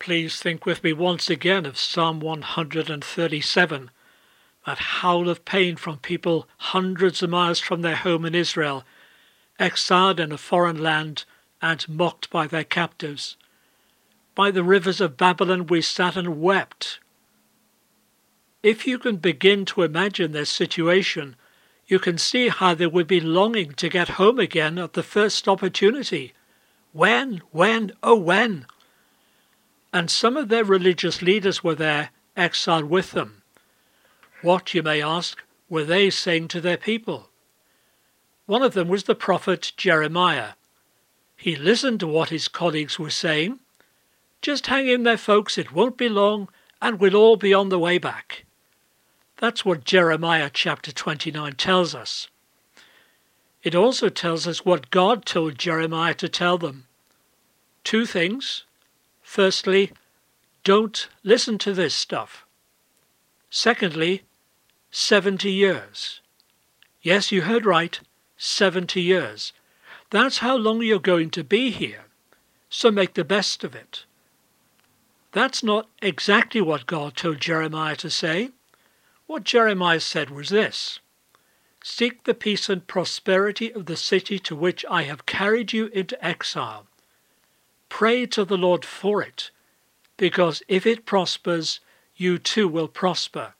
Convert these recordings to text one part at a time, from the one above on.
please think with me once again of Psalm 137, that howl of pain from people hundreds of miles from their home in Israel, exiled in a foreign land and mocked by their captives. By the rivers of Babylon we sat and wept. If you can begin to imagine their situation, you can see how they would be longing to get home again at the first opportunity. When? Oh, when? And some of their religious leaders were there, exiled with them. What, you may ask, were they saying to their people? One of them was the prophet Jeremiah. He listened to what his colleagues were saying. Just hang in there, folks, it won't be long, and we'll all be on the way back. That's what Jeremiah chapter 29 tells us. It also tells us what God told Jeremiah to tell them. Two things. Firstly, don't listen to this stuff. Secondly, 70 years. Yes, you heard right, 70 years. That's how long you're going to be here, so make the best of it. That's not exactly what God told Jeremiah to say. What Jeremiah said was this: "Seek the peace and prosperity of the city to which I have carried you into exile. Pray to the Lord for it, because if it prospers, you too will prosper."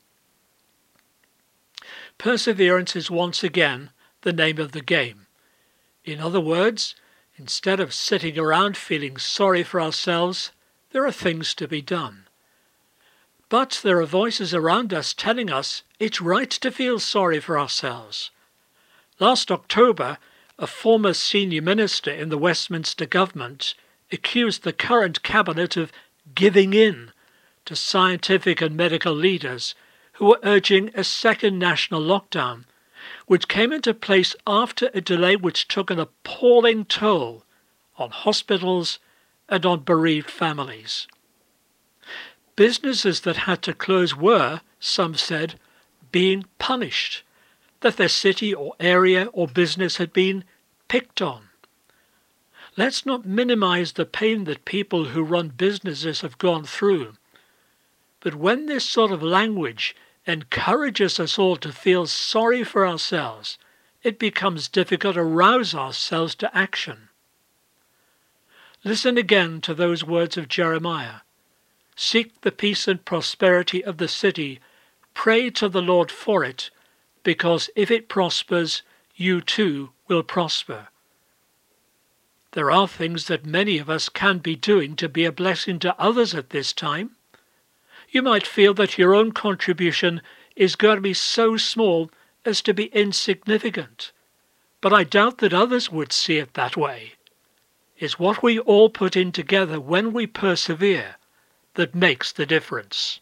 Perseverance is once again the name of the game. In other words, instead of sitting around feeling sorry for ourselves, there are things to be done. But there are voices around us telling us it's right to feel sorry for ourselves. Last October, a former senior minister in the Westminster government accused the current cabinet of giving in to scientific and medical leaders who were urging a second national lockdown, which came into place after a delay which took an appalling toll on hospitals and on bereaved families. Businesses that had to close were, some said, being punished, that their city or area or business had been picked on. Let's not minimize the pain that people who run businesses have gone through. But when this sort of language encourages us all to feel sorry for ourselves, it becomes difficult to rouse ourselves to action. Listen again to those words of Jeremiah. Seek the peace and prosperity of the city. Pray to the Lord for it, because if it prospers, you too will prosper. There are things that many of us can be doing to be a blessing to others at this time. You might feel that your own contribution is going to be so small as to be insignificant, but I doubt that others would see it that way. It's what we all put in together when we persevere that makes the difference.